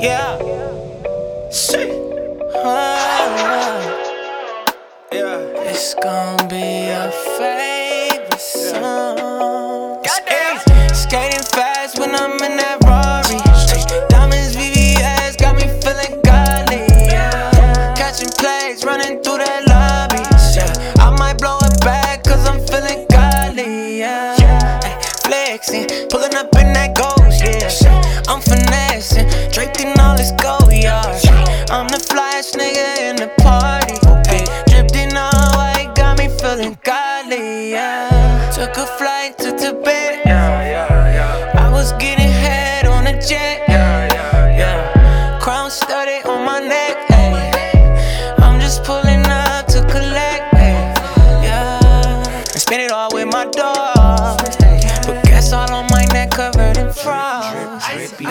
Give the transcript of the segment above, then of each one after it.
Yeah. Shit. Yeah. It's gonna be your favorite song. Skating fast when I'm in that Rari. Diamonds VVS got me feeling godly. Yeah. Catching plays, running through that lobby. Yeah. I might blow it back cause I'm feeling godly. Yeah. Flexing, pulling up in that ghost. Yeah. I'm finessing, draped in all this gold yard. I'm the flyest nigga in the party. Dripped in all white, got me feeling godly. Yeah. Took a flight to Tibet. I was getting head on a jet. Crown studded on my neck. I'm just pulling up to collect. And spend it all with my dogs. But guess all on my neck covered in frost.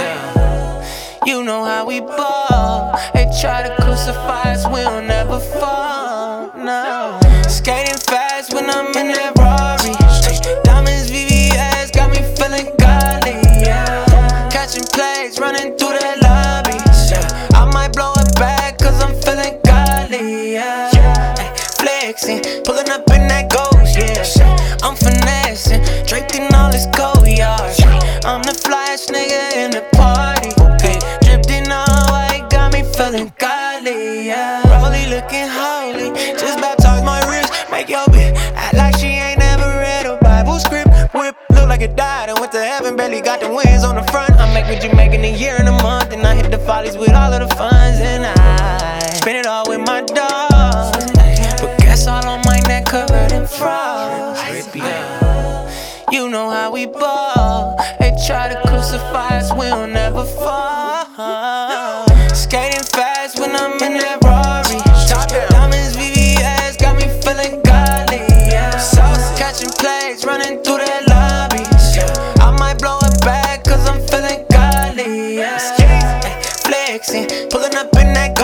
You know how we ball. They try to crucify us, we'll never fall. No. Skating fast when I'm in that Rari. Diamonds VVS got me feeling godly. Yeah. Catching plays, running through that lobby. Yeah. I might blow it back cause I'm feeling godly. Yeah. Flexing, pulling up in that ghost. Yeah. I'm finessing, draped in all this gold yard. I'm the flyest nigga in the party. Dripped in all white, got me feeling godly. Yeah. Rolly looking holy, just baptized my wrist. Make your bitch act like she ain't never read a Bible script. Whip, look like it died and went to heaven, barely got the wings on the front. I make what you make in a year and a month, and I hit the follies with all of the funds, and I spend it all with my dogs. But guess all on my neck covered in frost. You know how we ball. They try to crucify us, we'll never fall. Skating fast when I'm in that Rari. Diamonds VVS got me feeling godly. Yeah. Catching plays, running through that lobby. Yeah. I might blow it back cause I'm feeling godly. Yeah. Flexing, pulling up in that